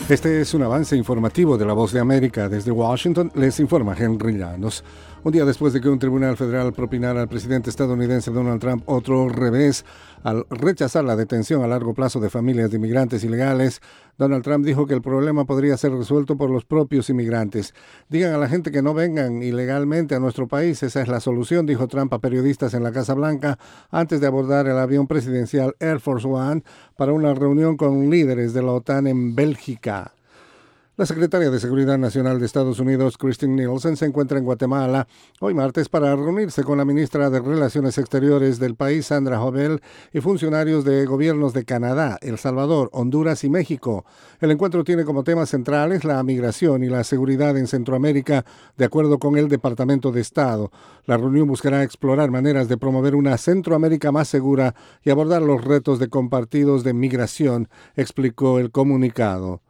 Este es un avance informativo de La Voz de América. Desde Washington les informa Henry Llanos. Un día después de que un tribunal federal propinara al presidente estadounidense Donald Trump otro revés al rechazar la detención a largo plazo de familias de inmigrantes ilegales, Donald Trump dijo que el problema podría ser resuelto por los propios inmigrantes. Digan a la gente que no vengan ilegalmente a nuestro país, esa es la solución, dijo Trump a periodistas en la Casa Blanca antes de abordar el avión presidencial Air Force One para una reunión con líderes de la OTAN en Bélgica. La secretaria de Seguridad Nacional de Estados Unidos, Kirstjen Nielsen, se encuentra en Guatemala hoy martes para reunirse con la ministra de Relaciones Exteriores del país, Sandra Jovel, y funcionarios de gobiernos de Canadá, El Salvador, Honduras y México. El encuentro tiene como temas centrales la migración y la seguridad en Centroamérica, de acuerdo con el Departamento de Estado. La reunión buscará explorar maneras de promover una Centroamérica más segura y abordar los retos de compartidos de migración, explicó el comunicado.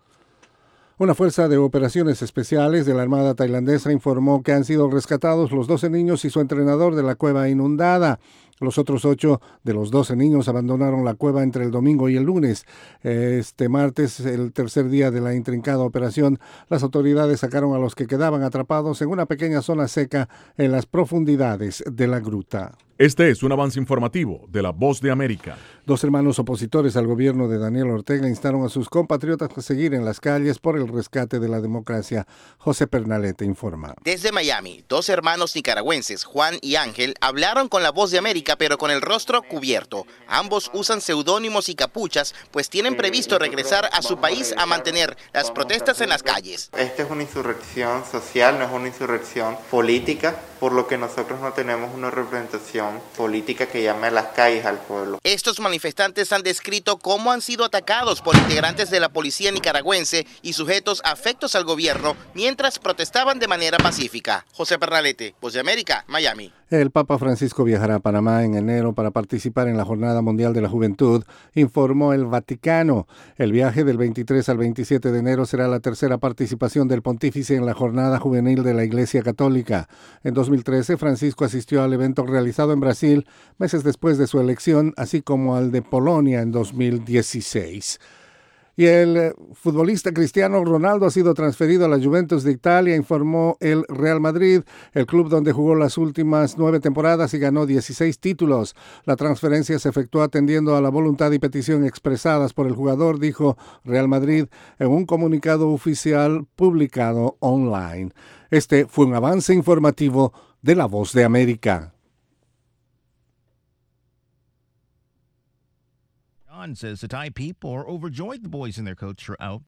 Una fuerza de operaciones especiales de la Armada tailandesa informó que han sido rescatados los 12 niños y su entrenador de la cueva inundada. Los otros 8 de los 12 niños abandonaron la cueva entre el domingo y el lunes. Este martes, el tercer día de la intrincada operación, las autoridades sacaron a los que quedaban atrapados en una pequeña zona seca en las profundidades de la gruta. Este es un avance informativo de La Voz de América. 2 hermanos opositores al gobierno de Daniel Ortega instaron a sus compatriotas a seguir en las calles por el rescate de la democracia. José Pernalete informa. Desde Miami, 2 hermanos nicaragüenses, Juan y Ángel, hablaron con La Voz de América, pero con el rostro cubierto. Ambos usan seudónimos y capuchas, pues tienen previsto regresar a su país a mantener las protestas en las calles. Esta es una insurrección social, no es una insurrección política, por lo que nosotros no tenemos una representación política que llame a las calles al pueblo. Estos manifestantes han descrito cómo han sido atacados por integrantes de la policía nicaragüense y sujetos afectos al gobierno mientras protestaban de manera pacífica. José Pernalete, Voz de América, Miami. El Papa Francisco viajará a Panamá en enero para participar en la Jornada Mundial de la Juventud, informó el Vaticano. El viaje del 23 al 27 de enero será la tercera participación del pontífice en la Jornada Juvenil de la Iglesia Católica. En 2013, Francisco asistió al evento realizado en Brasil meses después de su elección, así como al de Polonia en 2016. Y el futbolista Cristiano Ronaldo ha sido transferido a la Juventus de Italia, informó el Real Madrid, el club donde jugó las últimas 9 temporadas y ganó 16 títulos. La transferencia se efectuó atendiendo a la voluntad y petición expresadas por el jugador, dijo Real Madrid en un comunicado oficial publicado online. Este fue un avance informativo de La Voz de América. Says the Thai people are overjoyed the boys and their coach are out.